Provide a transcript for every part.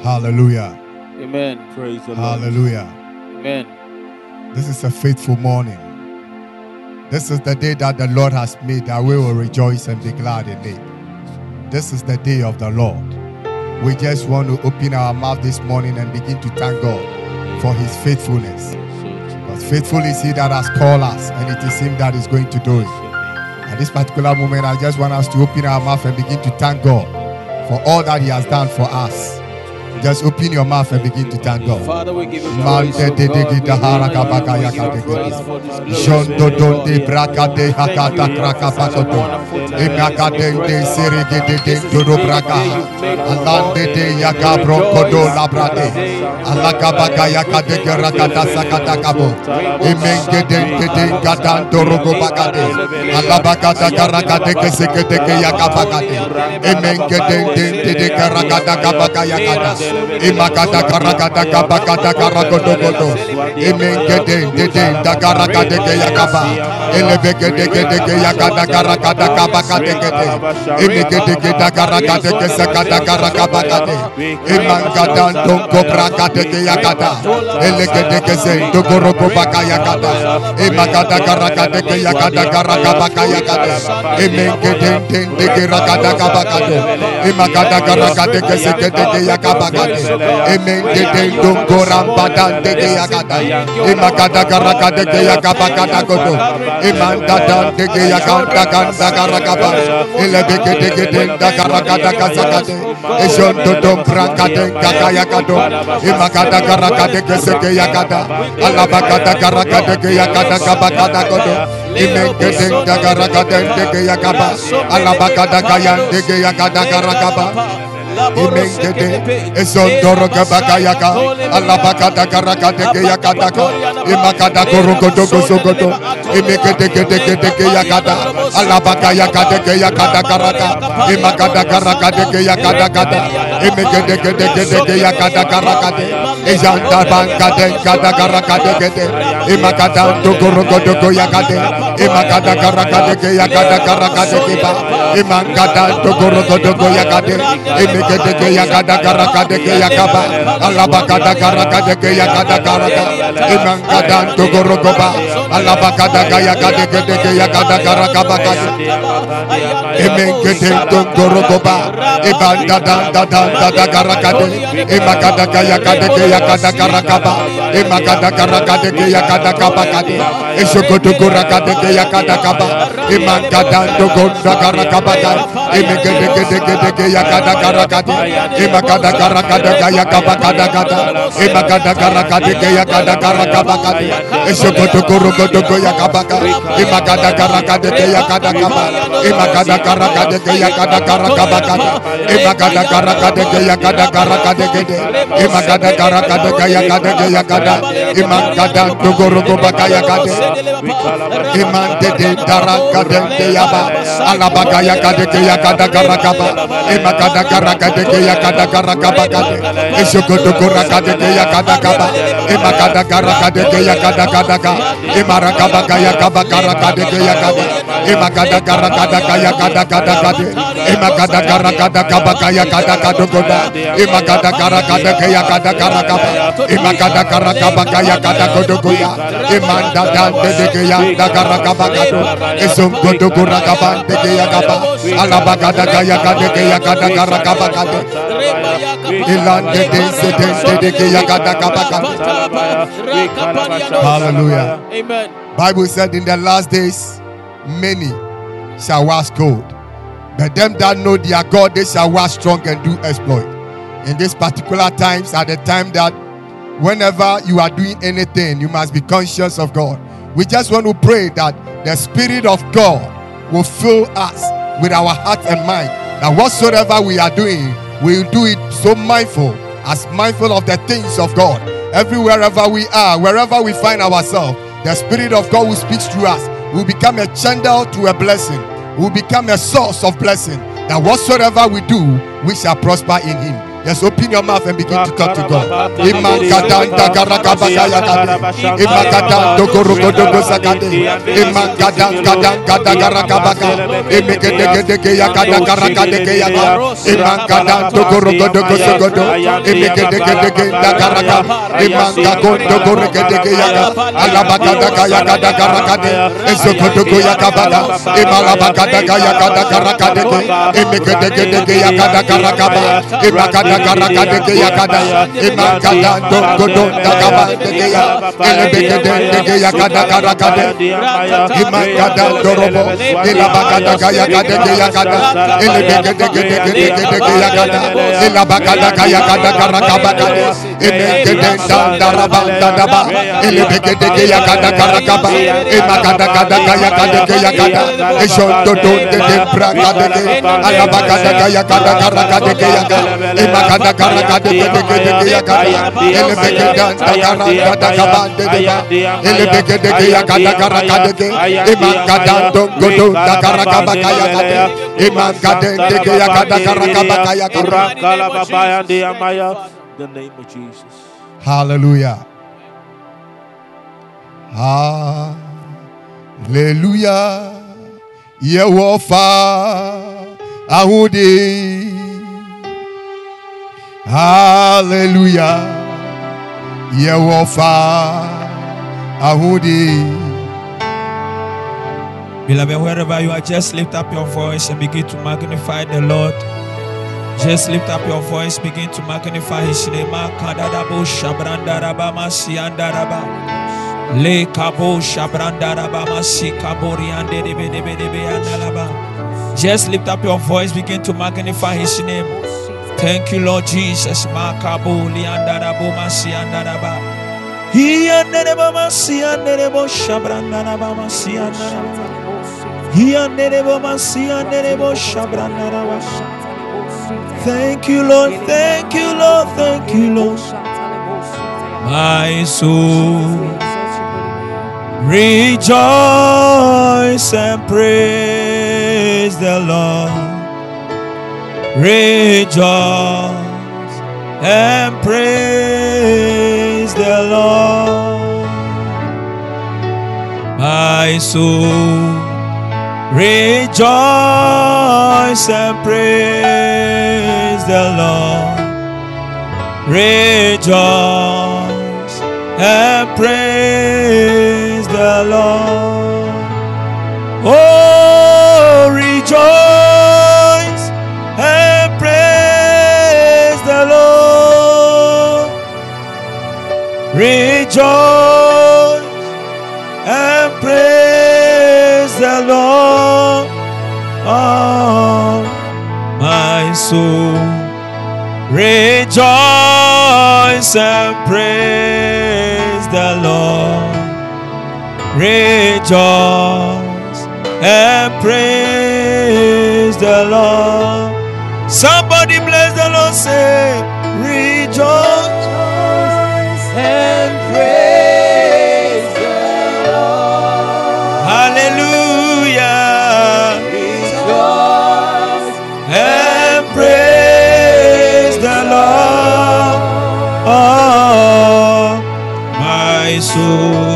Hallelujah. Amen. Praise the Lord. Hallelujah. Amen. This is a faithful morning. This is the day that the Lord has made, that we will rejoice and be glad in it. This is the day of the Lord. We just want to open our mouth this morning and begin to thank God for His faithfulness. Because faithful is He that has called us, and it is Him that is going to do it. At this particular moment, I just want us to open our mouth and begin to thank God for all that He has done for us. Just open your mouth and begin to thank God. Father, we give you praise, oh God. We give you praise for this glorious day, God. Thank you, Lord, for such a wonderful time. This is the day you've made, oh God. We rejoice. Imakata karakata kabakata karakodogodo. Imengede dede dagarakade yakaba. Elebegede gede yakada karakata kabakade gede. Imegede gede karakade kesakata karakabakade. Imangada donko brakade yakada. Elegede kese dogoroko baka yakada. Imakata karakade yakada karakabaka yakada. Imengede dede rakada kabakado. Imakata karakade kesekede yakaba. Amen. Imakada karakade yakabakada godo. Imanda dege yakanda kanda karakaba. Elebeke dege karakada kasakade. Ejondo dom prakade kakayakado. Imakada karakade keseke yakada. Alabakada karakade yakada kabakada godo. Imengede karakade dege yakaba. Alabakada kayan dege yakada karakaba. Imengede esondoro kabakayaka alabakada karakade yakadaka imakada korokodo gosogodo imekede kede yakada alabakaya kade yakada karaka imakada karakade yakada kada imekede kede yakada karakade ejanda bankade kada karakade kede imakada dokorokodo yakade imakada karakade yakada karakade kiba imangada dokorokodo yakade Gede yakada karakade yakaba alabakada karakade yakada karaka imangada togorogoba alabakada yakade gede yakada karakaba imengede togorogoba ibanda da karakade imakada yakade yakada karakaba imakada karakade yakada kabakade ishokoto karakade yakada kaba imangada togonda karakaba imengede gede yakada karakade Imakada karakada kaya kabakada kata Imakada karakade kaya kada karakabakade Eshokoto korokoto kaya kabaka Imakada karakade kaya kada kaba Imakada karakade kaya kada karakabakade Imakada karakade kaya kada karakade kede Imakada karakade kaya kada kaya kada Imakada togoroko bakaya kade Imante de tarakade kayaba Alabakaya kade kaya kada karakaba Imakada karakade yakada karakabakade eshokoto korakade yakada kaba imakada karakade yakada kadaka imarakabaka yakaba karakade yakada imakada karakada yakada kadakade imakada karakada kabaka yakada kadogoda imakada karakade yakada karakaba imakada karakabaka yakada kodogoya imanda dande yakada karakabakado eshokoto korakabande yakaba alabakada yakada yakada karakabakade Hallelujah. Amen. Bible said in the last days many shall wax cold, but them that know their God they shall wax strong and do exploit. In these particular times are the time that whenever you are doing anything you must be conscious of God. We just want to pray that the Spirit of God will fill us with our heart and mind, that whatsoever we are doing we'll do it so mindful of the things of God. Everywhere we are, wherever we find ourselves, the Spirit of God will speak through us. We'll become a channel to a blessing. We'll become a source of blessing. That whatsoever we do, we shall prosper in Him. Just open your mouth and begin to talk to God. Imakadanda garakabakayakade. Imakadando gorogodogosakade. Imakadanda garakabaka. Imegedegedege yakada garakadege yaka. Imakadando gorogodogosogodo. Imegedegedege garakaba. Imakagondo gorogedege yaka. Alabakadaka yakada garakade. Ezogodogo yakabada. Imalabakadaka yakada garakadege. Imegedegedege yakada garakaba. Imakada garakadege yakada. Imakada dogodo dakabadege ya. Elebegedege yakada garakade. Imakada dorobo. Ilabakadaka yakadege yakada. Elebegedege yakada. Ilabakadaka yakada garakabakade. Imegede daraba dadaba. Elebegedege yakada garakaba. Imakadaka yakadege yakada. Eshondo donde brakadege. Alabakadaka yakada garakadege yakada. Imakada garakadege yakada. Elebegede dagarabandega. Elebegedege yakada garakadege. Imakada dongodo dagarakabaka yakada. Imakadege yakada garakabaka yakada. The name of Jesus. Hallelujah. Hallelujah. Yehofa ahudi. Hallelujah. Yehofa ahudi. Beloved, wherever you are, just lift up your voice and begin to magnify the Lord. Just lift up your voice, begin to magnify His name. Kadadabo shabrandaraba masiandaraba. Le kabo shabrandaraba masikabori andedebedebedebe andalaba. Just lift up your voice, begin to magnify His name. Thank you, Lord Jesus. Makabo liandarabo masiandaraba. He andereba masianderebo shabrandaraba masiandaraba. He andereba masianderebo shabrandaraba. Thank you, Lord. Thank you, Lord. Thank you, Lord. My soul rejoice and praise the Lord. Rejoice and praise the Lord. My soul rejoice and praise the Lord. Rejoice and praise the Lord. Oh, rejoice and praise the Lord. Rejoice and praise the Lord. Oh, my soul, rejoice and praise the Lord. Rejoice and praise the Lord. Somebody bless the Lord, say, rejoice and praise the Lord. Hallelujah. Rejoice and praise the Lord. Oh, my soul,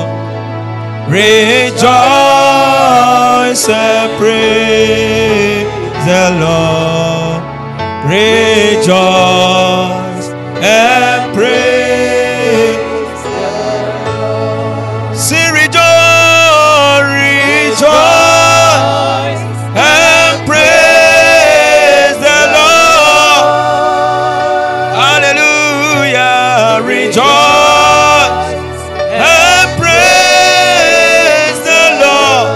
rejoice and praise the Lord. Rejoice and praise the Lord. Say rejoice, rejoice and praise the Lord. Hallelujah. Rejoice and praise the Lord.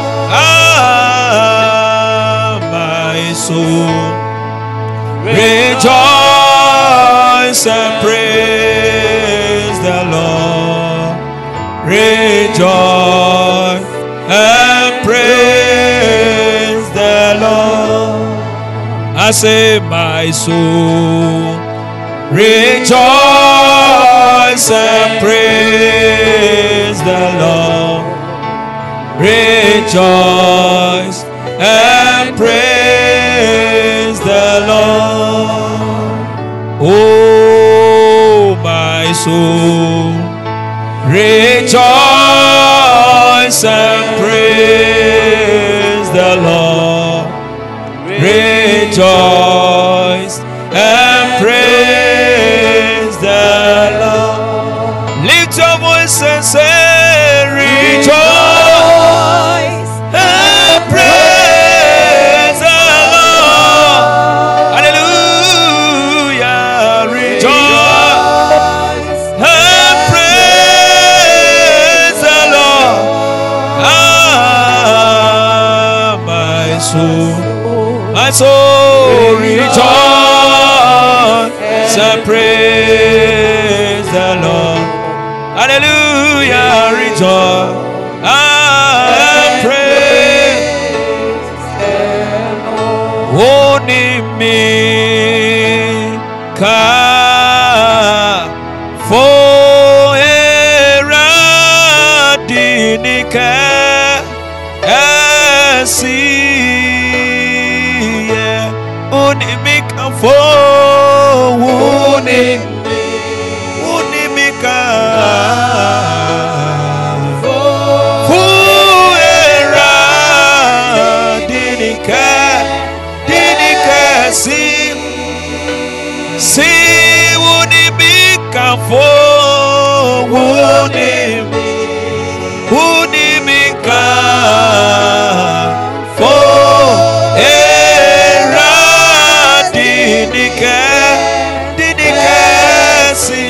Ah, my soul, rejoice and praise the Lord. Rejoice and praise the Lord. I say, my soul, rejoice and praise the Lord. Rejoice and praise the Lord. Oh, my soul, rejoice and praise the Lord. Rejoice and praise the Lord. Lift your voice and say, rejoice and praise the Lord. Hallelujah. Rejoice and praise the Lord. Ah, my soul. My soul, rejoice and praise the Lord. Hallelujah, rejoice and praise the Lord. Onimika for eradinika unimika for unimika for eradinika si unimika for unimika for eradinike si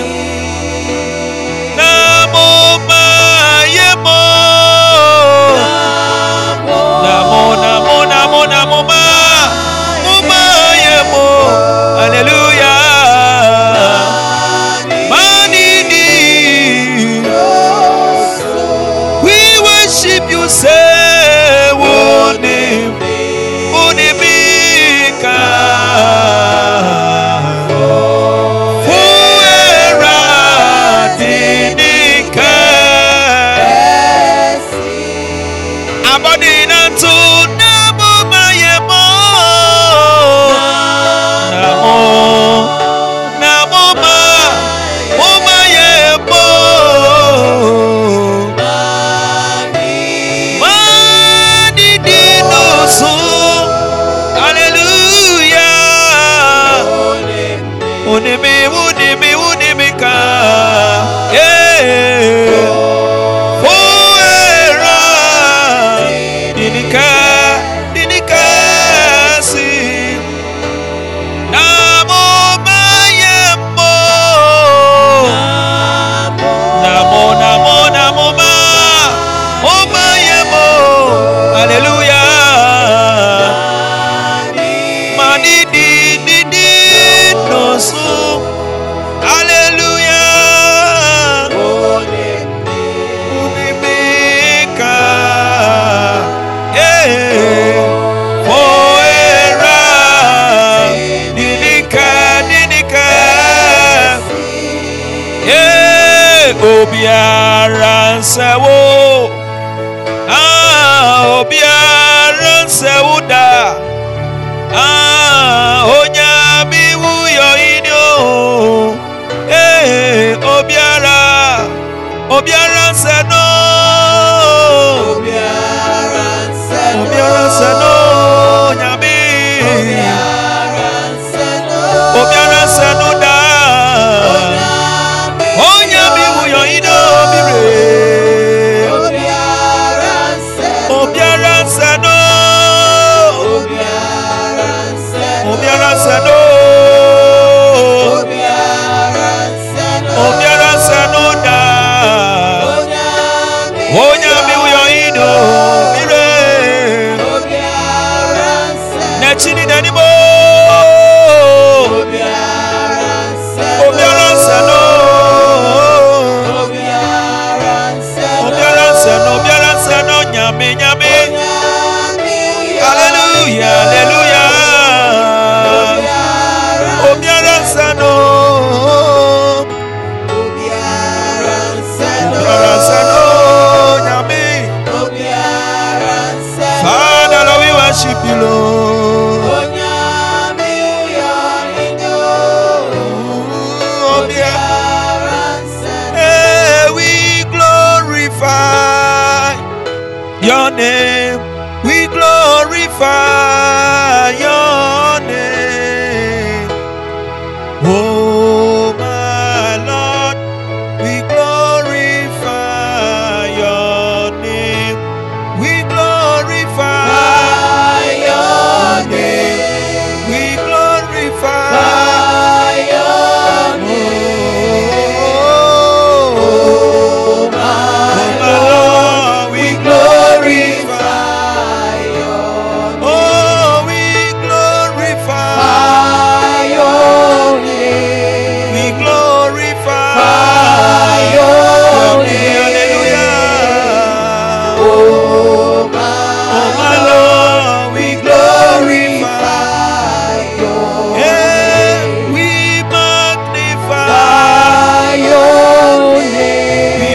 namo mayemo namo mayemo. Hallelujah. Manini, we worship you, say unimika fueradinike abadinantu namo mayemo namo mayemo manidinosu. Hallelujah. Unimika. Fuera dinika si namo mayemo namo mayemo. Hallelujah. Manidinosu. Hallelujah. Unimika. Foera. Dinika. Obiara nsewo. Obiara nsewuda. Onyami wuyo inyo. Obiara nseno. Obiara nseno. Nyami. Obiara nseno da. Onyami wuyo inyo bire. Obiara nseno. Obiara nseno. Obiara nseno da. name. We glorify your name. Oh my Lord, we glorify your name. We glorify your name. We glorify your name. Oh my Lord, we glorify your name. Oh, we glorify your name. We glorify your name. Hallelujah. Oh my Lord, we glorify your name. We magnify your name. We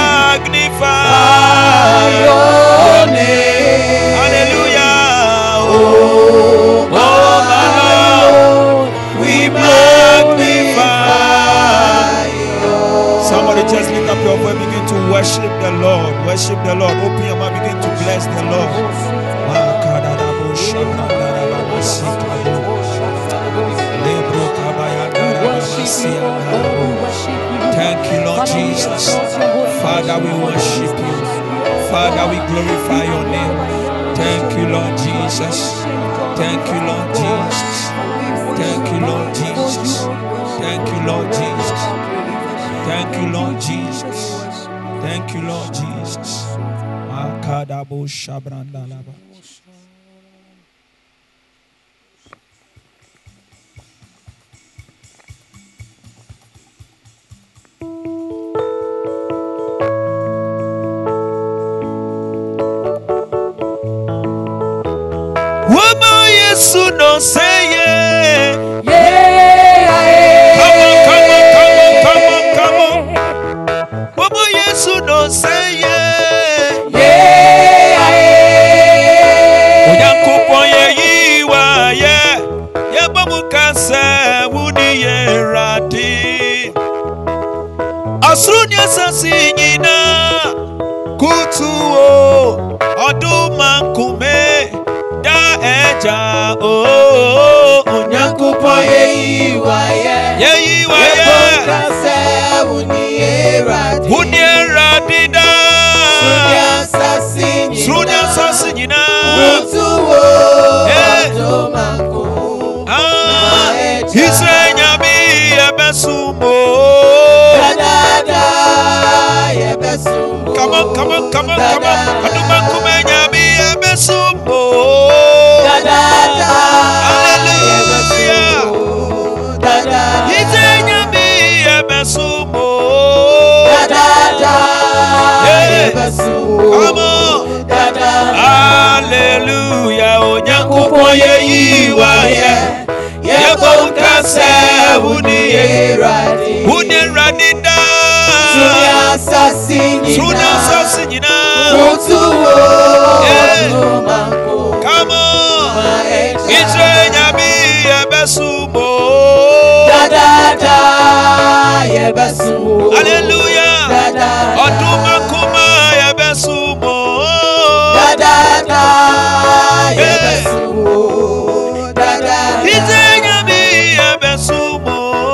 magnify your name. Hallelujah. Oh my Lord, we magnify your. Somebody just lift up your voice, begin to worship the Lord. Worship the Lord. Open your mouth, begin to bless the Lord. Thank you, Lord Jesus. Father, we worship you. Father, we glorify your name. Thank you, Lord Jesus. Thank you, Lord Jesus. Thank you, Lord Jesus. Thank you, Lord Jesus. Thank you, Lord Jesus. Thank you, Lord Jesus. Makadabo shabrandalaba. Woman, yes, no say yeah. Come on. Woman, yes, no say yeah. Oyankopon ye yiwa yeah. Ye bamu kase wuni ye radi. Asrunya sasi nyina kutuo odumankume da eja Onyankopon ye yiwa kase wuni ye radi da Sunya sasi nyina kutuo odumankume Israel nyami ebesumo. Come on. Adumankume nyami ebesumo. Hallelujah. Israel nyami ebesumo. Come on. Hallelujah. Onyankopon ye yiwa ye. Yebo kase wuni ye radida. Sunya sasi nyina. Come on. Israel nyami ebesumo. Hallelujah. Odumakuma ebesumo. Israel nyami ebesumo.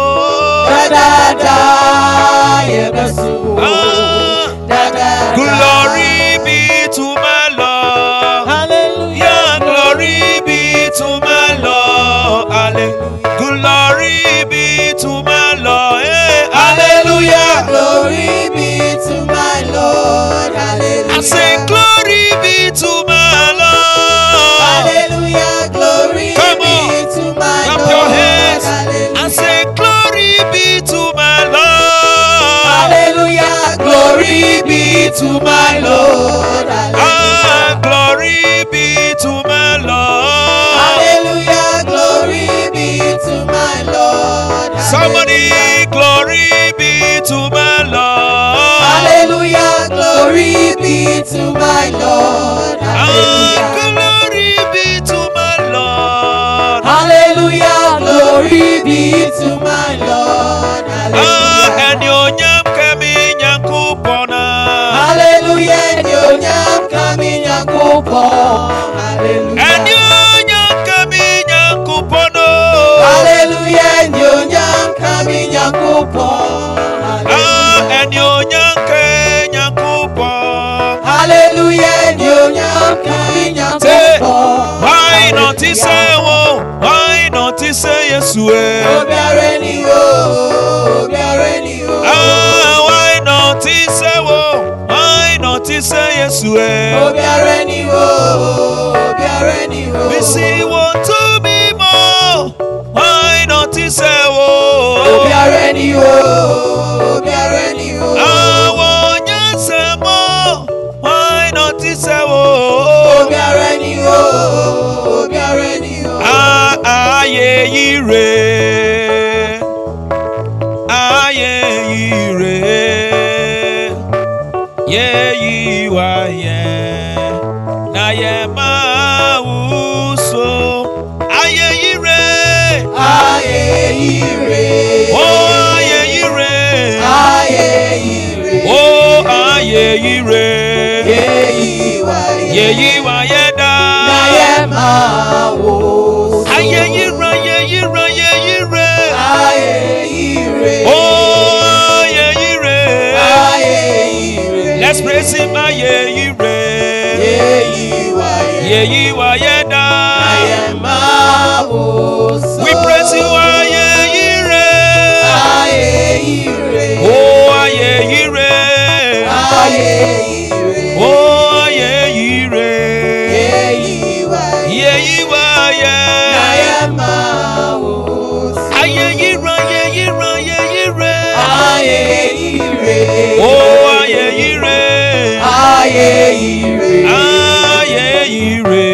Glory be to my Lord. Hallelujah. Glory be to my Lord. Hallelujah. Glory be to my Lord. Hey, hallelujah. Glory be to my Lord. Hallelujah. I say glory be to my Lord. Hallelujah. Glory Come be on. to my Clap Lord. your hands. Hallelujah. I say glory be to my Lord. Hallelujah. Glory be to my Lord. Hallelujah. Glory be to my Lord. Hallelujah. Glory be to my Lord. Somebody, glory be to my Lord. Hallelujah. Glory be to my Lord. Hallelujah. Glory be to my Lord. Hallelujah. Glory be to my Lord. Hallelujah. And your nyam kami nyankupona. Hallelujah. Nyonyam kami nyankupona. say wo? Why not say yes we? Ah, why not say wo? Why not say yes we? We see want to be more. Why not say wo? Ah, won't you say more? Why not say wo? Ah, ye ire. Ah, ye ire. Ye yi wa ye. Na ye ma uso. Ah, ye ire. Oh, ye ire. Oh, ah, ye ire. Ye yi wa ye da. Ah, ye ire, ye ire, ye ire. Oh, ye ire. Let's praise him, ah, ye ire. Ye yi wa ye da. We praise you, ah, ye ire. Oh, ah, ye ire. Oh, ah, ye ire. Ye yi wa ye. Ah, ye ire, ye ire, ye ire. Oh, ah, ye ire. Ah, ye ire.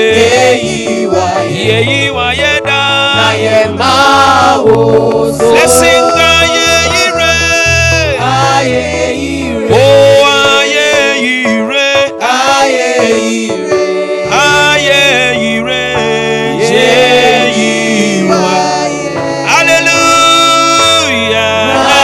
Ye yi wa ye da. Let's sing, ah, ye ire. Oh, ah, ye ire. Ah, ye ire. Ye yi wa. Hallelujah.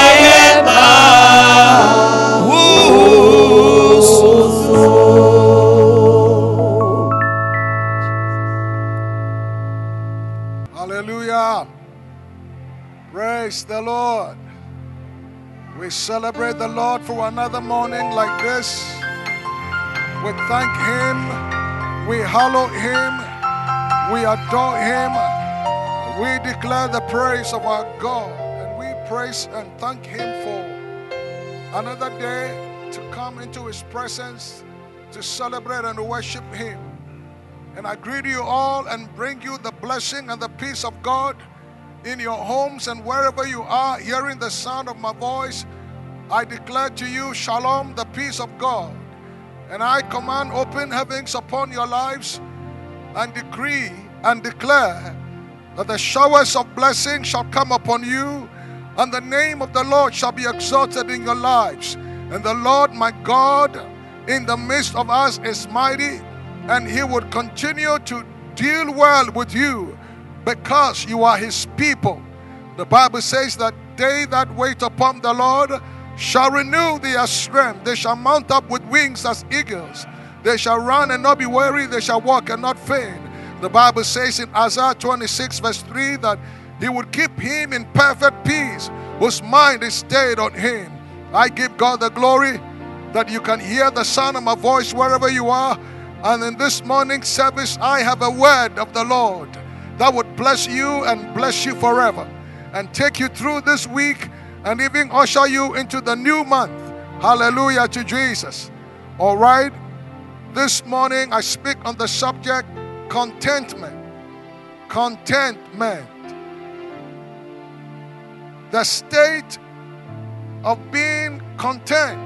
Hallelujah. Praise the Lord. We celebrate the Lord for another morning like this. We thank Him. We hallow Him. We adore Him. We declare the praise of our God. And we praise and thank Him for another day to come into His presence to celebrate and worship Him. And I greet you all and bring you the blessing and the peace of God in your homes and wherever you are hearing the sound of my voice. I declare to you, Shalom, the peace of God. And I command open heavens upon your lives and decree and declare that the showers of blessing shall come upon you, and the name of the Lord shall be exalted in your lives. And the Lord my God in the midst of us is mighty, and He would continue to deal well with you because you are His people. The Bible says that they that wait upon the Lord shall renew their strength. They shall mount up with wings as eagles. They shall run and not be weary. They shall walk and not faint. The Bible says in Isaiah 26 verse 3 that He would keep him in perfect peace whose mind is stayed on Him. I give God the glory that you can hear the sound of my voice wherever you are. And in this morning service, I have a word of the Lord that would bless you and bless you forever and take you through this week and even usher you into the new month. Hallelujah to Jesus. All right. This morning I speak on the subject contentment. Contentment. The state of being content.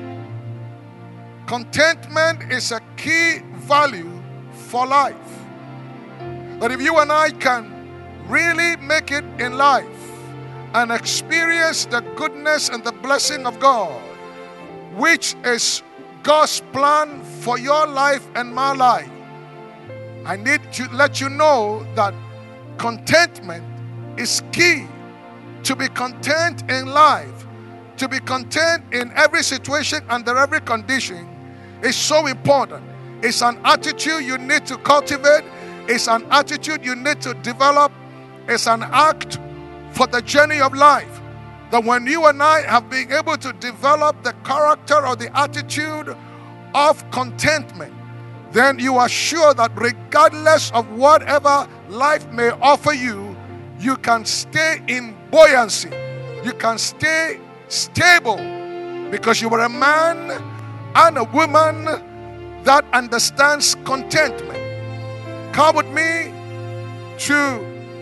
Contentment is a key value for life. But if you and I can really make it in life and experience the goodness and the blessing of God, which is God's plan for your life and my life, I need to let you know that contentment is key. To be content in life, to be content in every situation, under every condition, is so important. It's an attitude you need to cultivate. It's an attitude you need to develop. It's an act for the journey of life. That when you and I have been able to develop the character or the attitude of contentment, then you are sure that regardless of whatever life may offer you, you can stay in buoyancy. You can stay stable because you are a man and a woman that understands contentment. Come with me to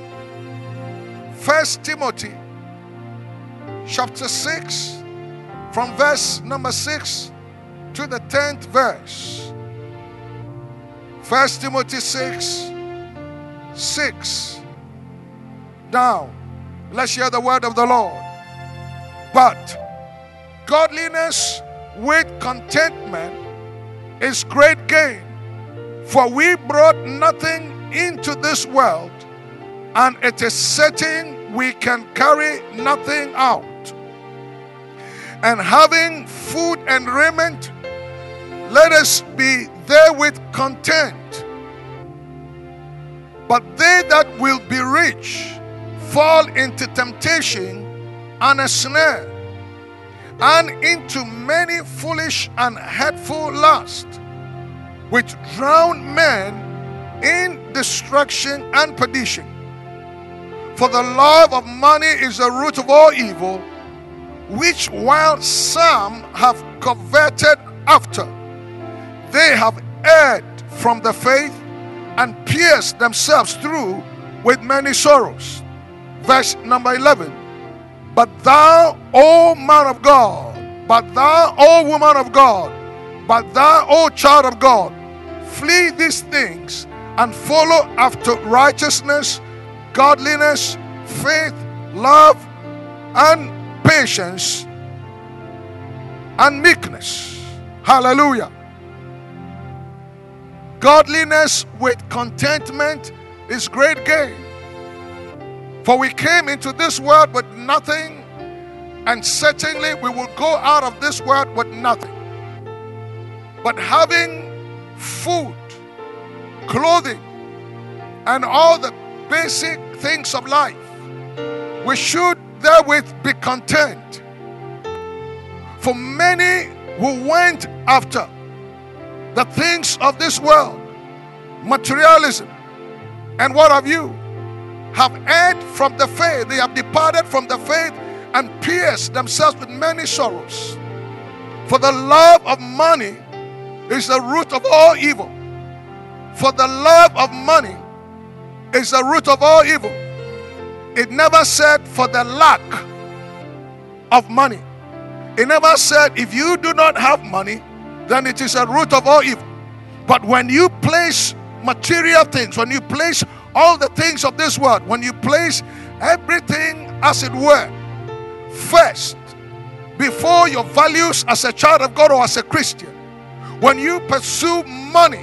1 Timothy chapter 6 from verse number 6 to the 10th verse. 1 Timothy 6. Now, let's hear the word of the Lord. But godliness with contentment is great gain. For we brought nothing into this world, and it is certain we can carry nothing out. And having food and raiment, let us be therewith content. But they that will be rich fall into temptation and a snare, and into many foolish and hurtful lusts, which drown men in destruction and perdition. For the love of money is the root of all evil, which while some have coveted after, they have erred from the faith and pierced themselves through with many sorrows. Verse number 11. But thou, O man of God, but thou, O woman of God, but thou, O child of God, flee these things and follow after righteousness, godliness, faith, love, and patience, and meekness. Hallelujah. Godliness with contentment is great gain. For we came into this world with nothing, and certainly we will go out of this world with nothing. But having food, clothing, and all the basic things of life, we should therewith be content. For many who went after the things of this world, materialism, and what have you, have erred from the faith. They have departed from the faith and pierced themselves with many sorrows. For the love of money is the root of all evil. For the love of money is the root of all evil. It never said for the lack of money. It never said if you do not have money, then it is a root of all evil. But when you place material things, when you place all the things of this world, when you place everything as it were first before your values as a child of God or as a Christian, when you pursue money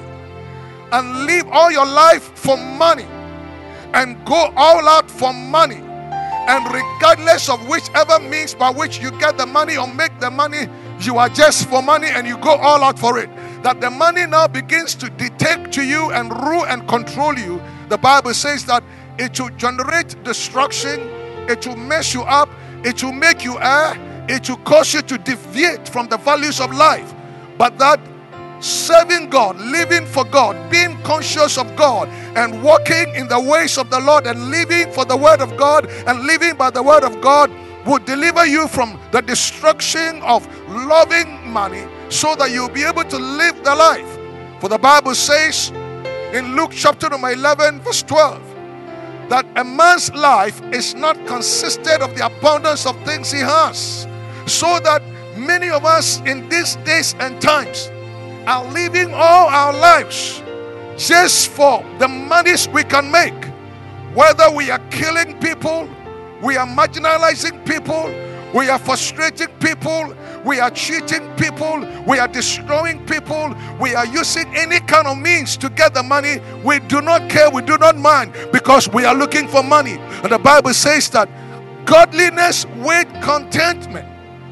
and live all your life for money and go all out for money, and regardless of whichever means by which you get the money or make the money, you are just for money and you go all out for it, that the money now begins to dictate to you and rule and control you. The Bible says that it will generate destruction, it will mess you up, it will make you err, it will cause you to deviate from the values of life. But that serving God, living for God, being conscious of God, and walking in the ways of the Lord, and living for the word of God, and living by the word of God, will deliver you from the destruction of loving money, so that you'll be able to live the life. For the Bible says in Luke chapter number 11 verse 12 that a man's life is not consisted of the abundance of things he has. So that many of us in these days and times are living all our lives just for the monies we can make. Whether we are killing people, we are marginalizing people, we are frustrating people, we are cheating people, we are destroying people, we are using any kind of means to get the money. We do not care, we do not mind, because we are looking for money. And the Bible says that godliness with contentment,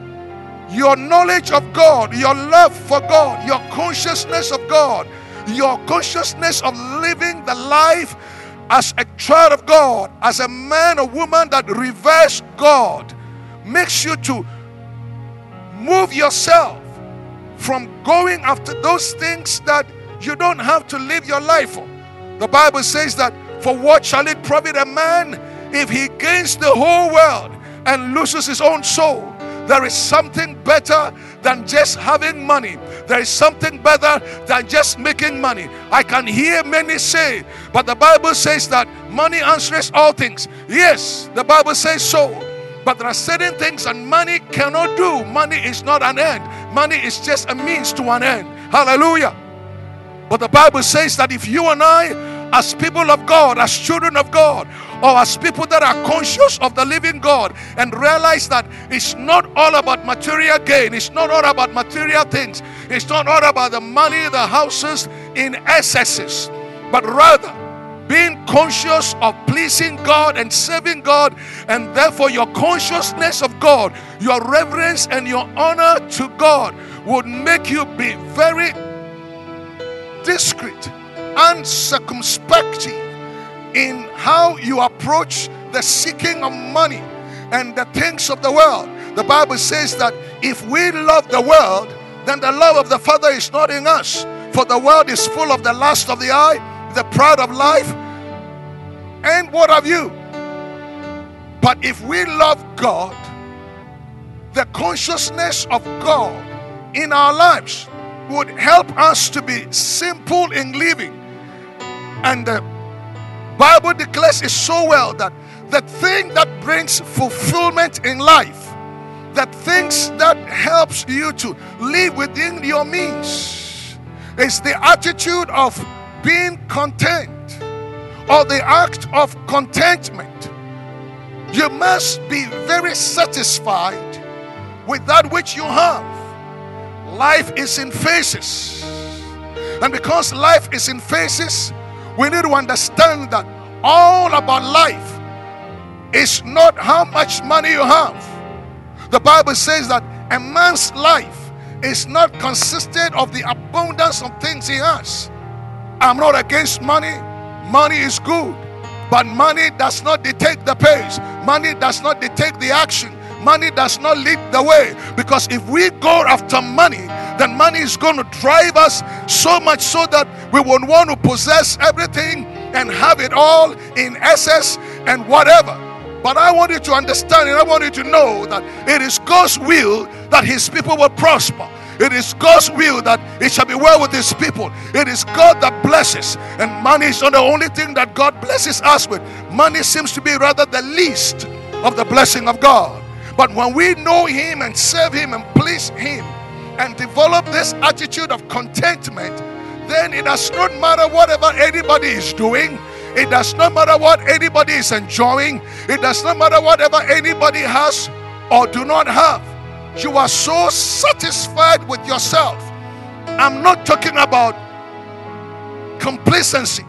your knowledge of God, your love for God, your consciousness of God, your consciousness of living the life as a child of God, as a man or woman that reveres God, makes you to move yourself from going after those things that you don't have to live your life for. The Bible says that, for what shall it profit a man if he gains the whole world and loses his own soul? There is something better than just having money. There is something better than just making money. I can hear many say, but the Bible says that money answers all things. Yes, the Bible says so. But there are certain things that money cannot do. Money is not an end. Money is just a means to an end. Hallelujah. But the Bible says that if you and I, as people of God, as children of God, or as people that are conscious of the living God and realize that it's not all about material gain, it's not all about material things, it's not all about the money, the houses in excesses, but rather being conscious of pleasing God and serving God, and therefore your consciousness of God, your reverence and your honor to God would make you be very discreet and circumspect in how you approach the seeking of money and the things of the world. The Bible says that if we love the world, then the love of the Father is not in us. For the world is full of the lust of the eye, the pride of life, and what have you. But if we love God, the consciousness of God in our lives would help us to be simple in living. And the Bible declares it so well that the thing that brings fulfillment in life, the things that helps you to live within your means, is the attitude of being content, or the act of contentment. You must be very satisfied with that which you have. Life is in phases, and because life is in phases, we need to understand that all about life is not how much money you have. The Bible says that a man's life is not consisted of the abundance of things he has. I'm not against money. Money is good, but money does not dictate the pace. Money does not dictate the action. Money does not lead the way, because if we go after money, then money is going to drive us so much so that we won't want to possess everything and have it all in excess and whatever. But I want you to understand, and I want you to know that it is God's will that his people will prosper. It is God's will that it shall be well with his people. It is God that blesses, and money is not the only thing that God blesses us with. Money seems to be rather the least of the blessing of God. But when we know him and serve him and please him and develop this attitude of contentment, then it does not matter whatever anybody is doing. It does not matter what anybody is enjoying. It does not matter whatever anybody has or do not have. You are so satisfied with yourself. I'm not talking about complacency.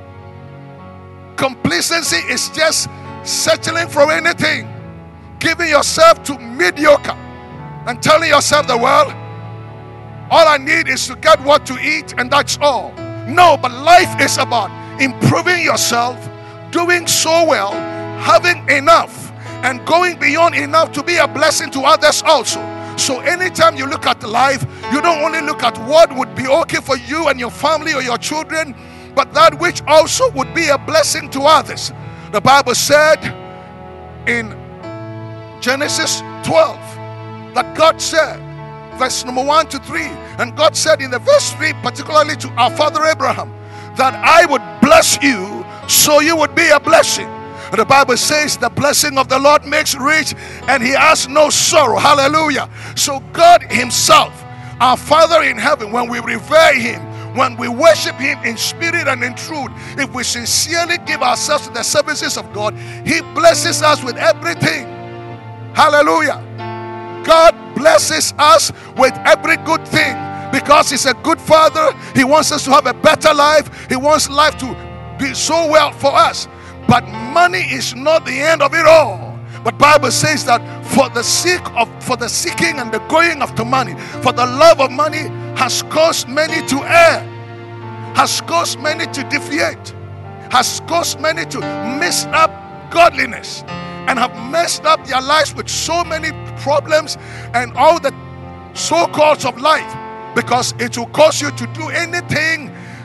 Complacency is just settling for anything, giving yourself to mediocre and telling yourself the world, all I need is to get what to eat and that's all. No, but life is about improving yourself, doing so well, having enough, and going beyond enough to be a blessing to others also. So anytime you look at life, you don't only look at what would be okay for you and your family or your children, but that which also would be a blessing to others. The Bible said in Genesis 12 that God said, verse number 1 to 3, and God said in the verse 3, particularly to our father Abraham, that I would bless you so you would be a blessing. And the Bible says the blessing of the Lord makes rich and he has no sorrow. Hallelujah. So God himself, our Father in heaven, when we revere him, when we worship him in spirit and in truth, if we sincerely give ourselves to the services of God, he blesses us with everything. Hallelujah. God blesses us with every good thing because he's a good father. He wants us to have a better life. He wants life to be so well for us. But money is not the end of it all. But Bible says that for the seeking and the going after money, for the love of money has caused many to err, has caused many to deviate, has caused many to mess up godliness and have messed up their lives with so many problems and all the so-called of life, because it will cause you to do anything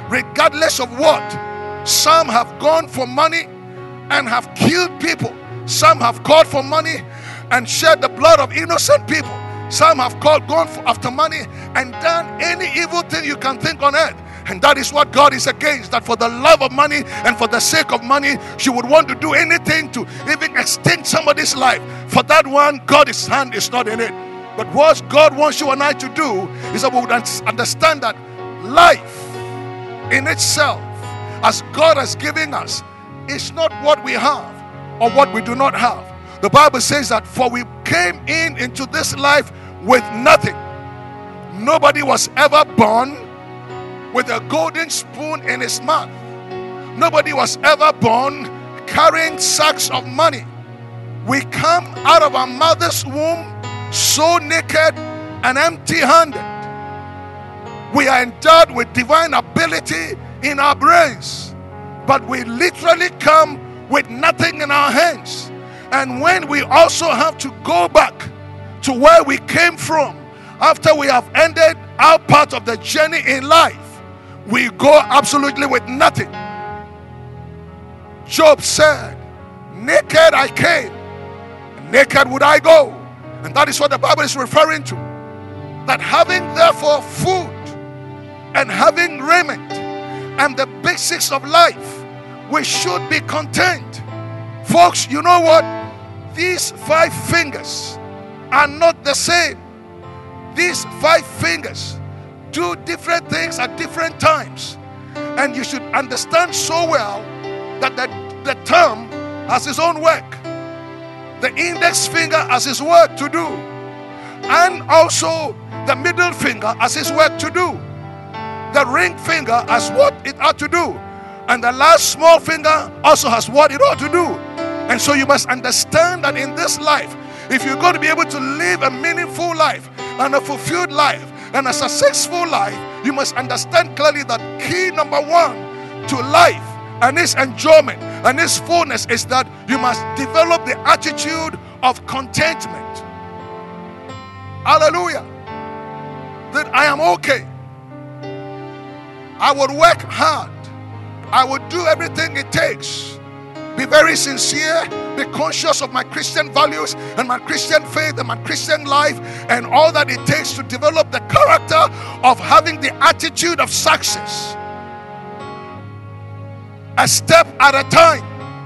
regardless of what. Some have gone for money and have killed people. Some have called for money and shed the blood of innocent people. Some have gone after money and done any evil thing you can think on earth. And that is what God is against. That for the love of money and for the sake of money, you would want to do anything to even extinct somebody's life. For that one, God's hand is not in it. But what God wants you and I to do is that we would understand that life in itself, as God has given us, is not what we have or what we do not have. The Bible says that for we came into this life with nothing. Nobody was ever born with a golden spoon in his mouth. Nobody was ever born carrying sacks of money. We come out of our mother's womb so naked and empty-handed. We are endowed with divine ability in our brains, but we literally come with nothing in our hands. And when we also have to go back to where we came from after we have ended our part of the journey in life, we go absolutely with nothing. Job said, naked I came, and naked would I go. And that is what the Bible is referring to. That having therefore food and having raiment and the basics of life, we should be content. Folks, you know what? These 5 fingers are not the same. These 5 fingers do different things at different times. And you should understand so well that the thumb has his own work. The index finger has his work to do. And also the middle finger has his work to do. The ring finger has what it ought to do. And the last small finger also has what it ought to do. And so you must understand that in this life, if you're going to be able to live a meaningful life and a fulfilled life and a successful life, you must understand clearly that key number 1 to life and its enjoyment and its fullness is that you must develop the attitude of contentment. Hallelujah. That I am okay. I would work hard. I would do everything it takes. Be very sincere. Be conscious of my Christian values and my Christian faith and my Christian life and all that it takes to develop the character of having the attitude of success. A step at a time.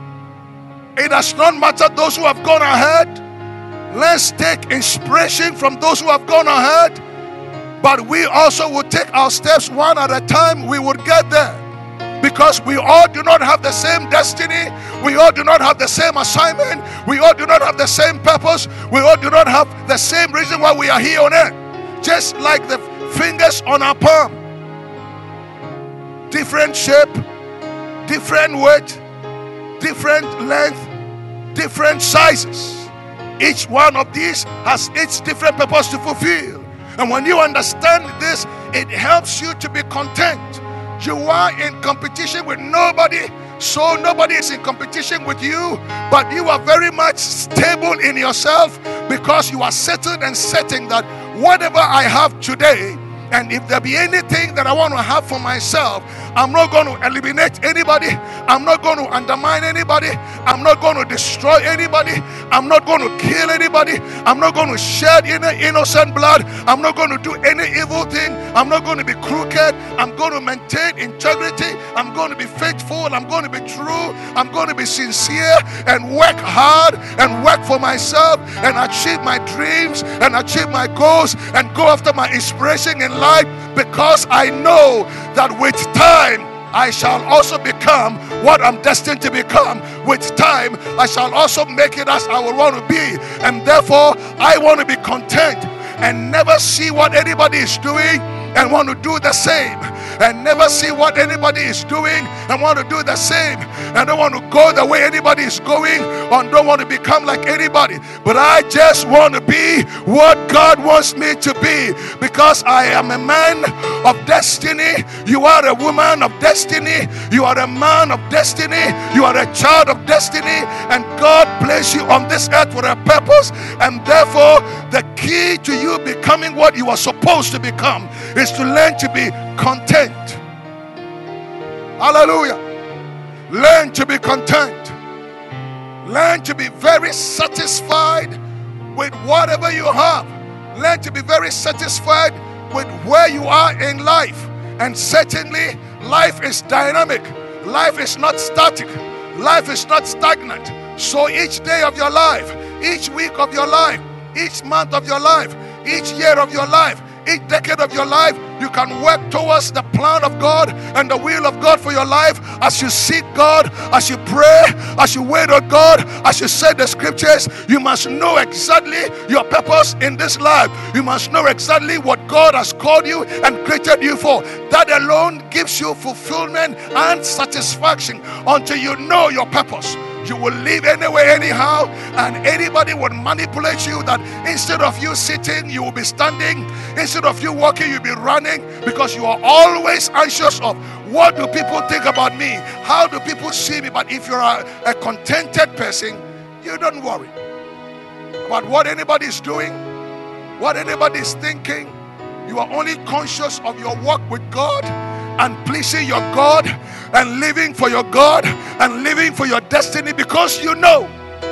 It does not matter those who have gone ahead. Let's take inspiration from those who have gone ahead. But we also will take our steps one at a time. We will get there. Because we all do not have the same destiny. We all do not have the same assignment. We all do not have the same purpose. We all do not have the same reason why we are here on earth. Just like the fingers on our palm. Different shape, different weight, different length, different sizes. Each one of these has its different purpose to fulfill. And when you understand this, it helps you to be content. You are in competition with nobody, so nobody is in competition with you, but you are very much stable in yourself because you are settled and setting that whatever I have today, and if there be anything that I want to have for myself, I'm not going to eliminate anybody. I'm not going to undermine anybody. I'm not going to destroy anybody. I'm not going to kill anybody. I'm not going to shed any innocent blood. I'm not going to do any evil thing. I'm not going to be crooked. I'm going to maintain integrity. I'm going to be faithful. I'm going to be true. I'm going to be sincere and work hard and work for myself and achieve my dreams and achieve my goals and go after my inspiration in life, because I know that with time I shall also become what I'm destined to become. With time I shall also make it as I would want to be, and therefore I want to be content and never see what anybody is doing and want to do the same, and never see what anybody is doing and want to do the same, and don't want to go the way anybody is going, or don't want to become like anybody, but I just want to be what God wants me to be, because I am a man of destiny. You are a woman of destiny. You are a man of destiny. You are a child of destiny, and God placed you on this earth for a purpose, and therefore the key to you becoming what you are supposed to become is to learn to be content. Hallelujah. Learn to be content. Learn to be very satisfied with whatever you have. Learn to be very satisfied with where you are in life. And certainly, life is dynamic. Life is not static. Life is not stagnant. So each day of your life, each week of your life, each month of your life, each year of your life, each decade of your life, you can work towards the plan of God and the will of God for your life as you seek God, as you pray, as you wait on God, as you say the scriptures. You must know exactly your purpose in this life. You must know exactly what God has called you and created you for. That alone gives you fulfillment and satisfaction until you know your purpose. You will live anyway, anyhow, and anybody will manipulate you that instead of you sitting, you will be standing. Instead of you walking, you'll be running, because you are always anxious of what do people think about me? How do people see me? But if you're a contented person, you don't worry about what anybody is doing, what anybody is thinking. You are only conscious of your walk with God and pleasing your God and living for your God and living for your destiny, because you know.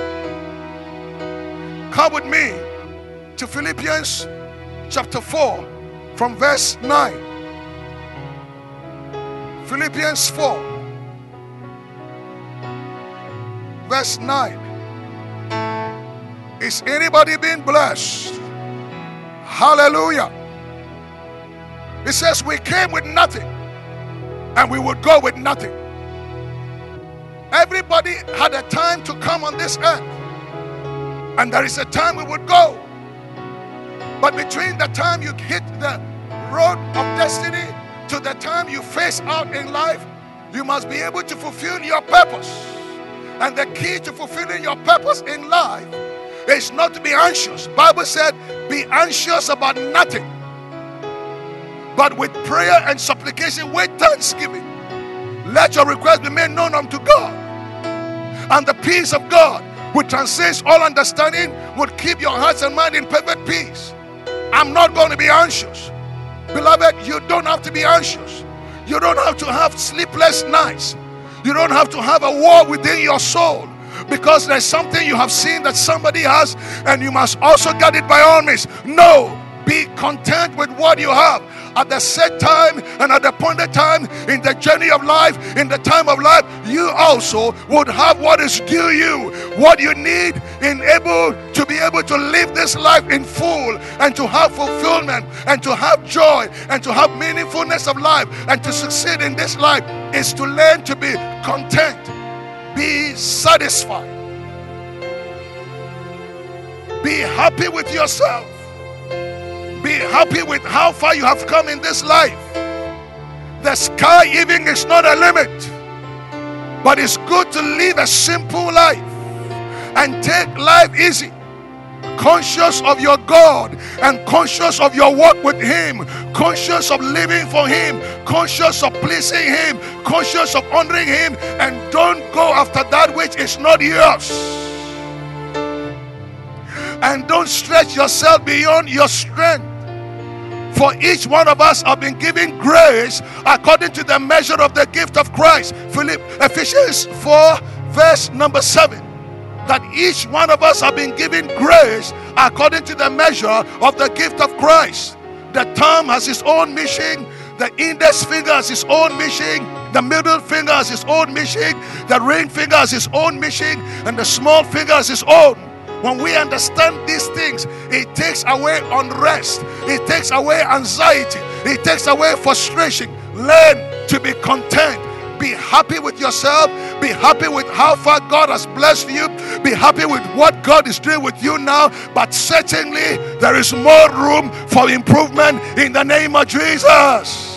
Come with me to Philippians chapter 4 from verse 9. Philippians 4 verse 9. Is anybody being blessed? Hallelujah. It says we came with nothing and we would go with nothing. Everybody had a time to come on this earth, and there is a time we would go. But between the time you hit the road of destiny to the time you face out in life, you must be able to fulfill your purpose. And the key to fulfilling your purpose in life is not to be anxious. Bible said, be anxious about nothing, but with prayer and supplication, with thanksgiving, let your request be made known unto God. And the peace of God, which transcends all understanding, would keep your hearts and mind in perfect peace. I'm not going to be anxious. Beloved, you don't have to be anxious. You don't have to have sleepless nights. You don't have to have a war within your soul, because there's something you have seen that somebody has, and you must also get it by all means. No, be content with what you have. At the set time and at the appointed time in the journey of life, in the time of life, you also would have what is due you, what you need to be able to live this life in full, and to have fulfillment, and to have joy, and to have meaningfulness of life, and to succeed in this life is to learn to be content, be satisfied, be happy with yourself. Be happy with how far you have come in this life. The sky even is not a limit, but it's good to live a simple life and take life easy, conscious of your God and conscious of your work with Him, conscious of living for Him, conscious of pleasing Him, conscious of honoring Him, and don't go after that which is not yours. And don't stretch yourself beyond your strength. For each one of us have been given grace according to the measure of the gift of Christ. Ephesians 4 verse number 7. That each one of us have been given grace according to the measure of the gift of Christ. The thumb has its own mission. The index finger has its own mission. The middle finger has its own mission. The ring finger has its own mission. And the small finger has its own. When we understand these things, it takes away unrest, it takes away anxiety, it takes away frustration. Learn to be content. Be happy with yourself. Be happy with how far God has blessed you. Be happy with what God is doing with you now. But certainly there is more room for improvement in the name of Jesus.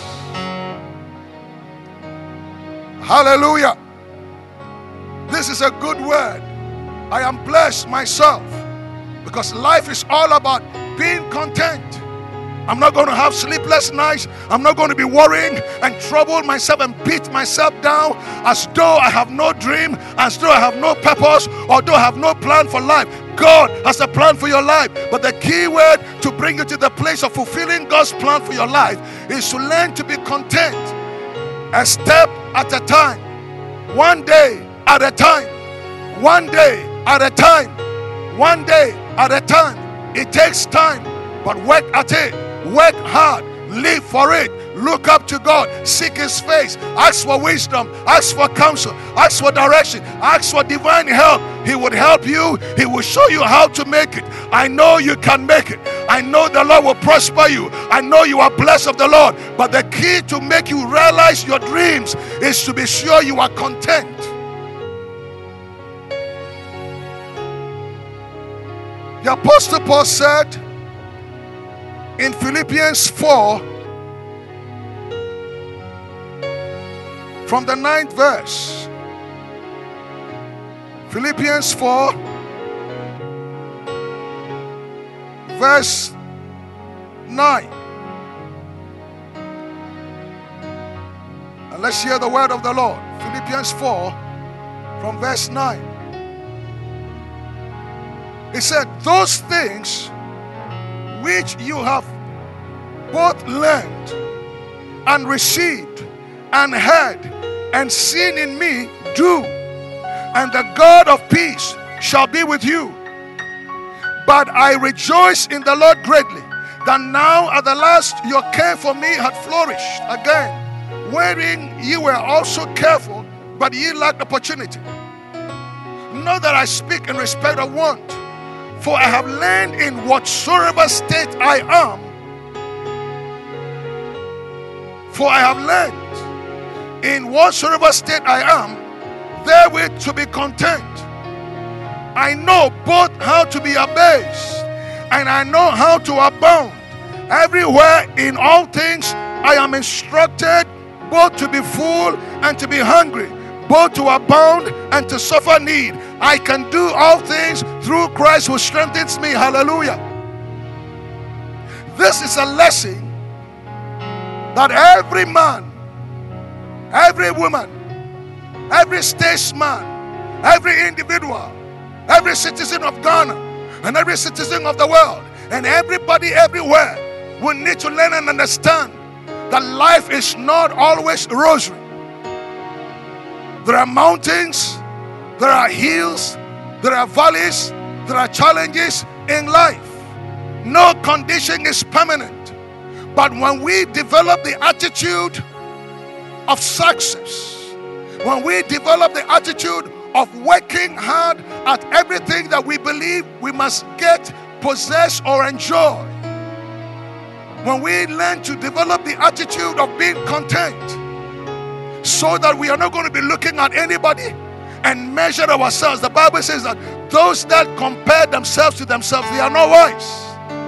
Hallelujah. This is a good word. I am blessed myself, because life is all about being content. I'm not going to have sleepless nights. I'm not going to be worrying and trouble myself and beat myself down as though I have no dream, as though I have no purpose, or though I have no plan for life. God has a plan for your life, but the key word to bring you to the place of fulfilling God's plan for your life is to learn to be content. A step at a time. One day at a time. One day at a time. One day at a time. It takes time, but work at it. Work hard. Live for it. Look up to God. Seek His face. Ask for wisdom. Ask for counsel. Ask for direction. Ask for divine help. He would help you. He will show you how to make it. I know you can make it. I know the Lord will prosper you. I know you are blessed of the Lord. But the key to make you realize your dreams is to be sure you are content. The Apostle Paul said in Philippians 4, from the 9th verse, Philippians 4, verse 9. And let's hear the word of the Lord. Philippians 4, from verse 9. He said, those things which you have both learned and received and heard and seen in me, do, and the God of peace shall be with you. But I rejoice in the Lord greatly, that now at the last your care for me had flourished again, wherein ye were also careful, but ye lacked opportunity. Not that I speak in respect of want, for I have learned in whatsoever state I am, for I have learned in whatsoever state I am, therewith to be content. I know both how to be abased, and I know how to abound. Everywhere in all things I am instructed, both to be full and to be hungry, both to abound and to suffer need. I can do all things through Christ who strengthens me. Hallelujah. This is a lesson that every man, every woman, every statesman, every individual, every citizen of Ghana, and every citizen of the world, and everybody everywhere will need to learn and understand that life is not always rosary. There are mountains, there are hills, there are valleys, there are challenges in life. No condition is permanent. But when we develop the attitude of success, when we develop the attitude of working hard at everything that we believe we must get, possess, or enjoy, when we learn to develop the attitude of being content, so that we are not going to be looking at anybody and measure ourselves. The Bible says that those that compare themselves to themselves, they are not wise.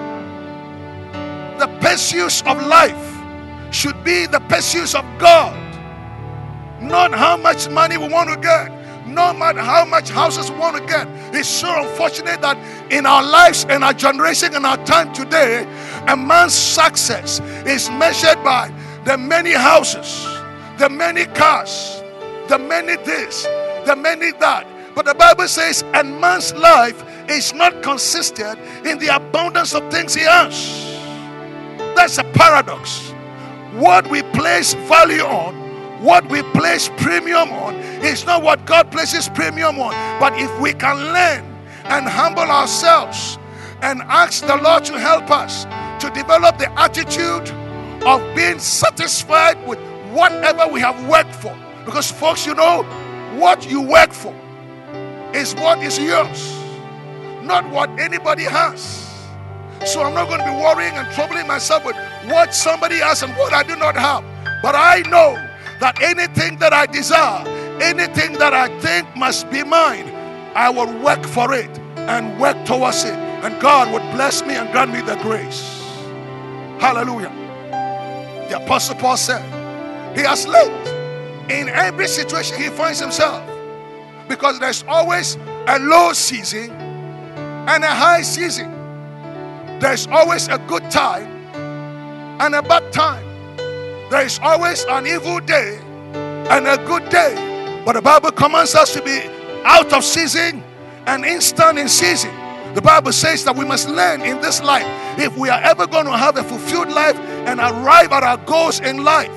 The pursuit of life should be the pursuit of God, not how much money we want to get, no matter how much houses we want to get. It's so unfortunate that in our lives and our generation and our time today, a man's success is measured by the many houses, the many cars, the many this, the many that. But the Bible says, and man's life is not consisted in the abundance of things he has. That's a paradox. What we place value on, what we place premium on, is not what God places premium on. But if we can learn and humble ourselves and ask the Lord to help us to develop the attitude of being satisfied with whatever we have worked for. Because folks, you know, what you work for is what is yours, not what anybody has. So I'm not going to be worrying and troubling myself with what somebody has and what I do not have. But I know that anything that I desire, anything that I think must be mine, I will work for it and work towards it. And God would bless me and grant me the grace. Hallelujah. The Apostle Paul said, he has learned in every situation he finds himself, because there's always a low season and a high season. There's always a good time and a bad time. There is always an evil day and a good day. But the Bible commands us to be out of season and instant in season. The Bible says that we must learn in this life, if we are ever going to have a fulfilled life and arrive at our goals in life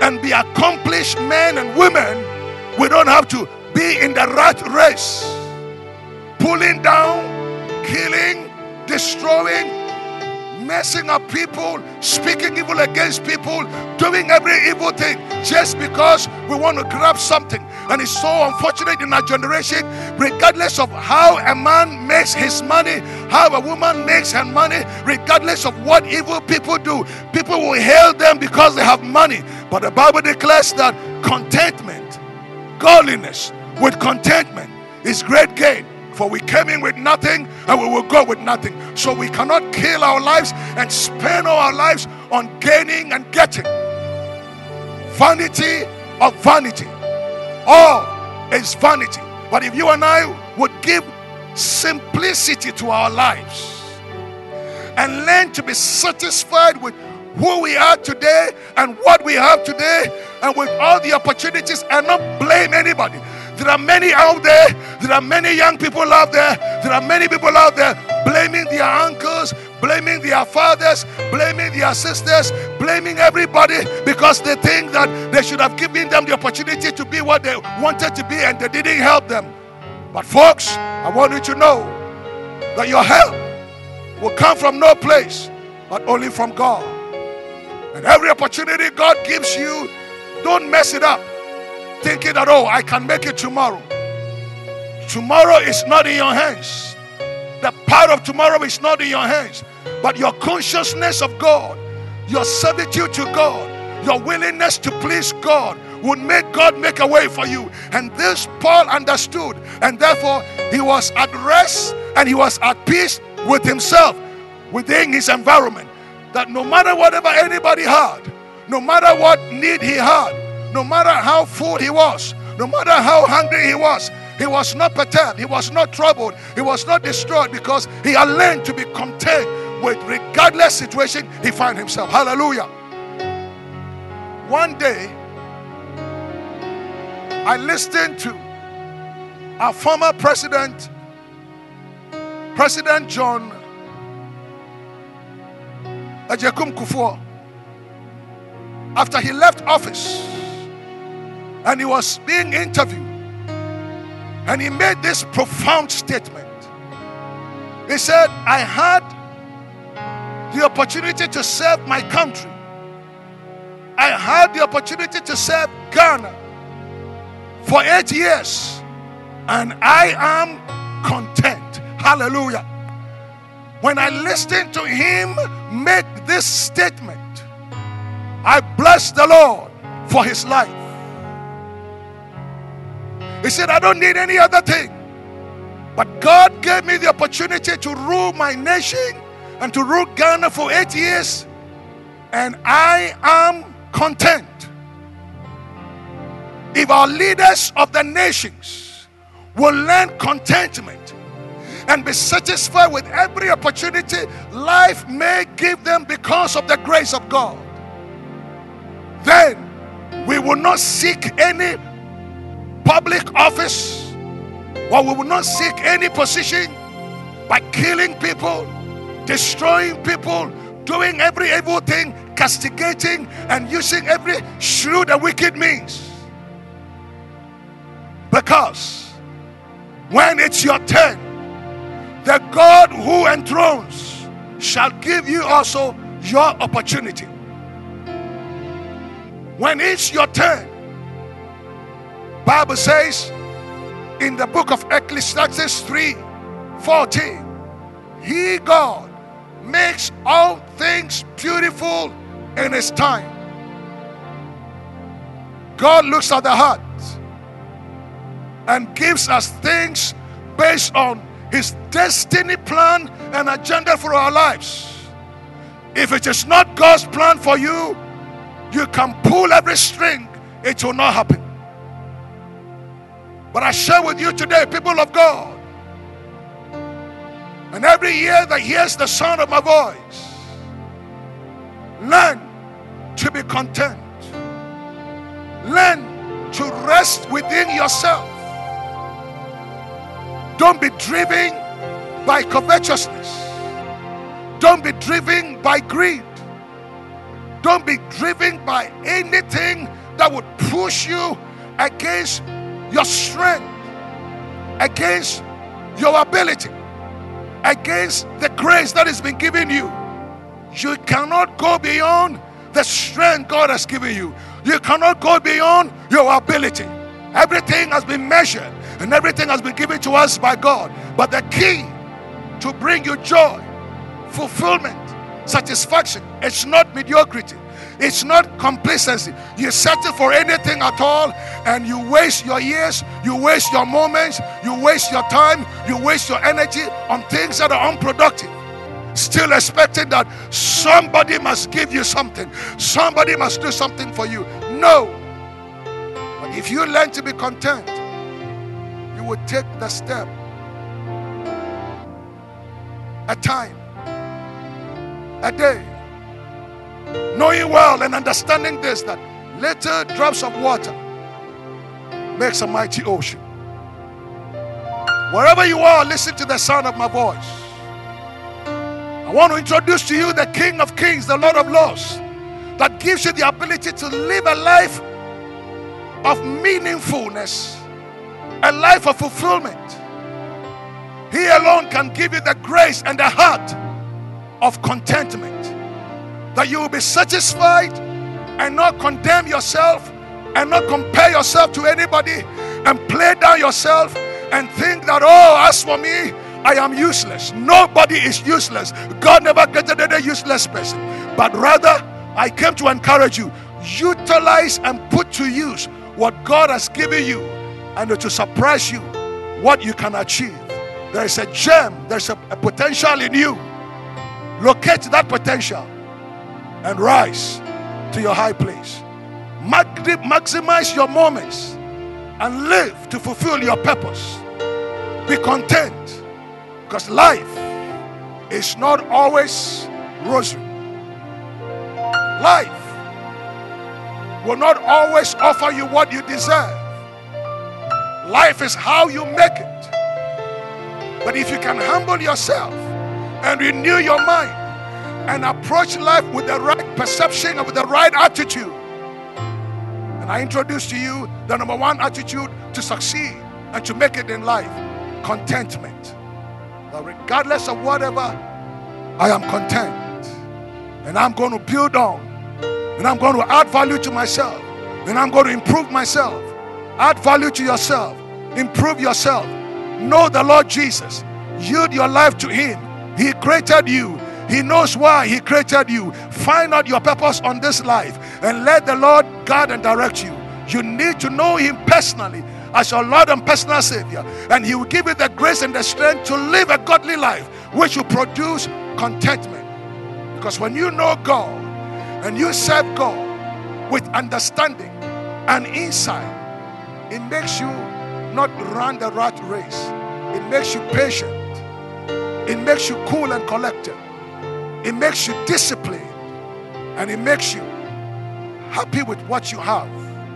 and be accomplished men and women. We don't have to be in the rat race, pulling down, killing, destroying, messing up people, speaking evil against people, doing every evil thing just because we want to grab something. And it's so unfortunate in our generation, regardless of how a man makes his money, how a woman makes her money, regardless of what evil people do, people will hail them because they have money. But the Bible declares that contentment, godliness with contentment is great gain. For we came in with nothing and we will go with nothing. So we cannot kill our lives and spend all our lives on gaining and getting. Vanity of vanity. All is vanity. But if you and I would give simplicity to our lives and learn to be satisfied with who we are today and what we have today and with all the opportunities and not blame anybody. There are many out there. There are many young people out there. There are many people out there blaming their uncles, blaming their fathers, blaming their sisters, blaming everybody because they think that they should have given them the opportunity to be what they wanted to be and they didn't help them. But folks, I want you to know that your help will come from no place but only from God. And every opportunity God gives you, don't mess it up thinking that, oh, I can make it tomorrow. Tomorrow is not in your hands. The power of tomorrow is not in your hands. But your consciousness of God, your servitude to God, your willingness to please God would make God make a way for you. And this Paul understood. And therefore, he was at rest and he was at peace with himself, within his environment. That no matter whatever anybody had, no matter what need he had, no matter how full he was, no matter how hungry he was not perturbed, he was not troubled, he was not destroyed, because he had learned to be content with regardless situation he found himself. Hallelujah. One day, I listened to our former president, President John Agyekum Kufuor, after he left office. And he was being interviewed. And he made this profound statement. He said, I had the opportunity to serve my country. I had the opportunity to serve Ghana for 8 years. And I am content. Hallelujah. When I listened to him make this statement, I bless the Lord for his life. He said, I don't need any other thing. But God gave me the opportunity to rule my nation and to rule Ghana for 8 years. And I am content. If our leaders of the nations will learn contentment and be satisfied with every opportunity life may give them because of the grace of God, then we will not seek any public office, or we will not seek any position by killing people, destroying people, doing every evil thing, castigating and using every shrewd and wicked means. Because when it's your turn, the God who enthrones shall give you also your opportunity. When it's your turn, Bible says in the book of Ecclesiastes 3:14, He, God, makes all things beautiful in His time. God looks at the heart and gives us things based on His destiny plan and agenda for our lives. If it is not God's plan for you, you can pull every string, it will not happen. But I share with you today, people of God, and every ear that hears the sound of my voice, learn to be content. Learn to rest within yourself. Don't be driven by covetousness. Don't be driven by greed. Don't be driven by anything that would push you against your strength, against your ability, against the grace that has been given you. You cannot go beyond the strength God has given you. You cannot go beyond your ability. Everything has been measured and everything has been given to us by God. But the key to bring you joy, fulfillment, satisfaction, it's not mediocrity. It's not complacency. You settle for anything at all and you waste your years, you waste your moments, you waste your time, you waste your energy on things that are unproductive. Still expecting that somebody must give you something, somebody must do something for you. No. But if you learn to be content, you will take the step, a time, a day, knowing well and understanding this, that little drops of water makes a mighty ocean. Wherever you are, listen to the sound of my voice. I want to introduce to you the King of Kings, the Lord of Lords, that gives you the ability to live a life of meaningfulness, a life of fulfillment. He alone can give you the grace and the heart of contentment, that you will be satisfied and not condemn yourself and not compare yourself to anybody and play down yourself and think that, oh, as for me, I am useless. Nobody is useless. God never created a useless person. But rather, I came to encourage you. Utilize and put to use what God has given you, and to surprise you what you can achieve. There is a gem, there's a potential in you. Locate that potential and rise to your high place. Maximize your moments and live to fulfill your purpose. Be content, because life is not always rosy. Life will not always offer you what you deserve. Life is how you make it. But if you can humble yourself and renew your mind and approach life with the right perception and with the right attitude, and I introduce to you the number one attitude to succeed and to make it in life: contentment. That regardless of whatever, I am content, and I'm going to build on, and I'm going to add value to myself, and I'm going to improve myself. Add value to yourself, improve yourself. Know the Lord Jesus. Yield your life to Him. He created you. He knows why He created you. Find out your purpose on this life and let the Lord guide and direct you. You need to know Him personally as your Lord and personal Savior, and He will give you the grace and the strength to live a godly life which will produce contentment. Because when you know God and you serve God with understanding and insight, it makes you not run the rat race. It makes you patient. It makes you cool and collected. It makes you disciplined, and it makes you happy with what you have.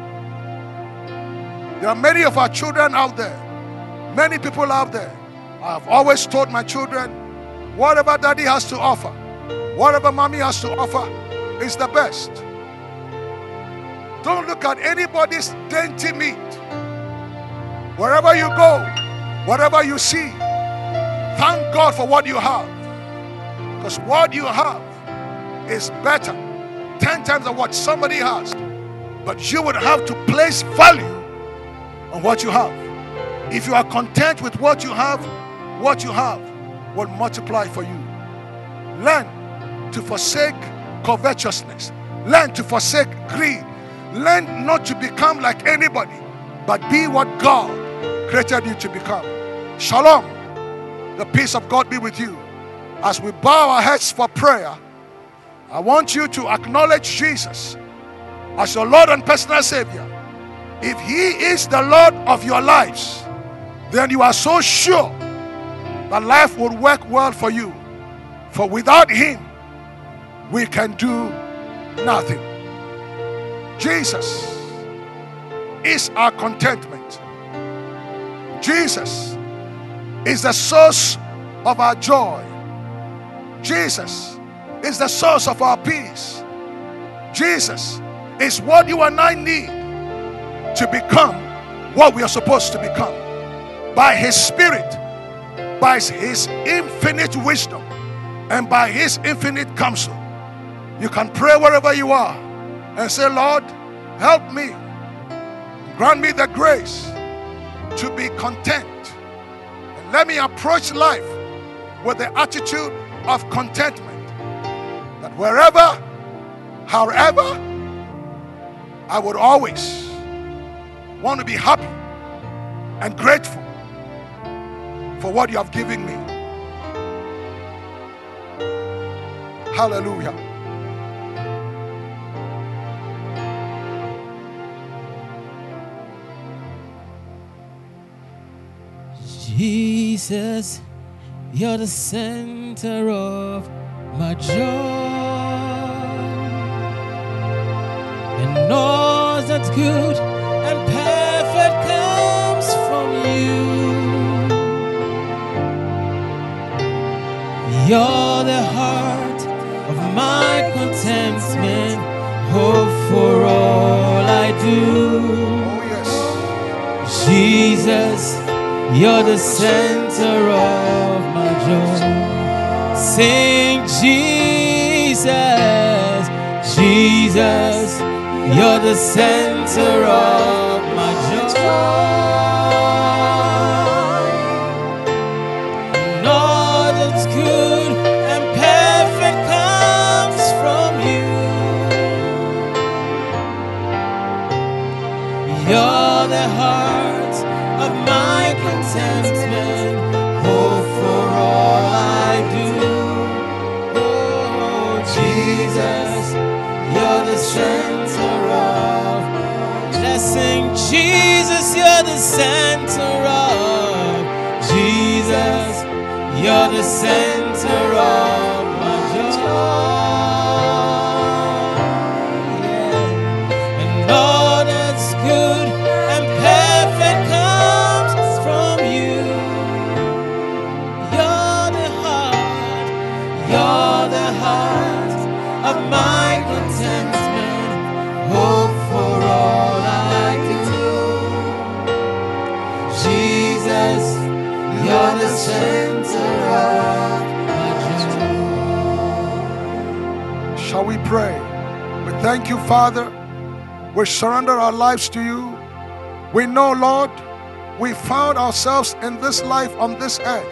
There are many of our children out there, many people out there. I have always told my children, whatever daddy has to offer, whatever mommy has to offer is the best. Don't look at anybody's dainty meat. Wherever you go, whatever you see, thank God for what you have. Because what you have is better 10 times than what somebody has. But you would have to place value on what you have. If you are content with what you have will multiply for you. Learn to forsake covetousness. Learn to forsake greed. Learn not to become like anybody, but be what God created you to become. Shalom. The peace of God be with you. As we bow our heads for prayer, I want you to acknowledge Jesus as your Lord and personal Savior. If He is the Lord of your lives, then you are so sure that life will work well for you. For without Him, we can do nothing. Jesus is our contentment. Jesus is the source of our joy. Jesus is the source of our peace. Jesus is what you and I need to become what we are supposed to become. By His Spirit, by His infinite wisdom, and by His infinite counsel. You can pray wherever you are and say, Lord, help me. Grant me the grace to be content. And let me approach life with the attitude of contentment. That wherever, however, I would always want to be happy and grateful for what you have given me. Hallelujah. Jesus, you're the center of my joy, and all that's good and perfect comes from you. You're the heart of my contentment, hope for all I do. Oh, yes. Jesus, you're the center of my joy. Sing Jesus, Jesus, you're the center of my joy. And all that's good and perfect comes from you. You're the heart of my contentment, hope for all I do. Oh, Jesus, you're the center of my blessing. Jesus, you're the center of. Jesus, you're the center of my joy. Yeah. And all that's good and perfect comes from you. You're the heart of my contentment, hope for all I do. Jesus, you're the center of my joy. Shall we pray? We thank you, Father. We surrender our lives to you. We know, Lord, we found ourselves in this life on this earth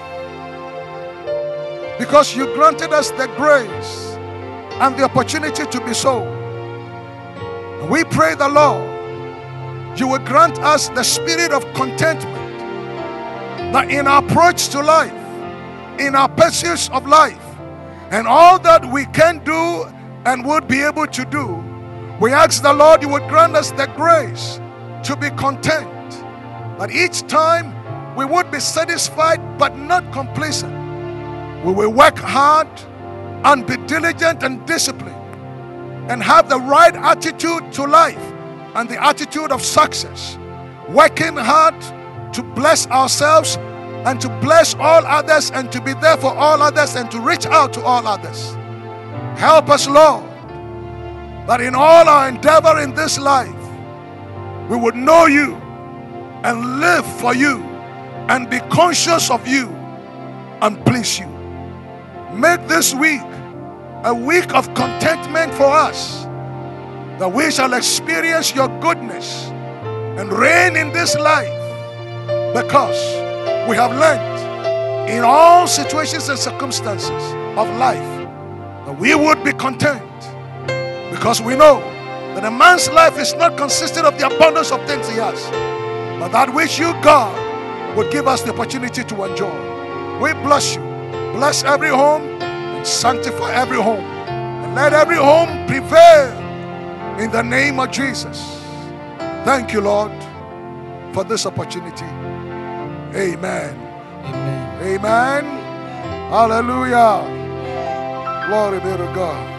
because you granted us the grace and the opportunity to be so. We pray the Lord, you will grant us the spirit of contentment, that in our approach to life, in our pursuits of life, and all that we can do and would be able to do, we ask the Lord you would grant us the grace to be content, that each time we would be satisfied but not complacent. We will work hard and be diligent and disciplined and have the right attitude to life and the attitude of success, working hard to bless ourselves and to bless all others and to be there for all others and to reach out to all others. Help us, Lord, that in all our endeavor in this life, we would know you and live for you and be conscious of you and please you. Make this week a week of contentment for us, that we shall experience your goodness and reign in this life, because we have learned in all situations and circumstances of life that we would be content, because we know that a man's life is not consistent of the abundance of things he has, but that which you, God, would give us the opportunity to enjoy. We bless you. Bless every home and sanctify every home, and let every home prevail in the name of Jesus. Thank you, Lord, for this opportunity. Amen. Amen. Amen. Hallelujah. Glory be to God.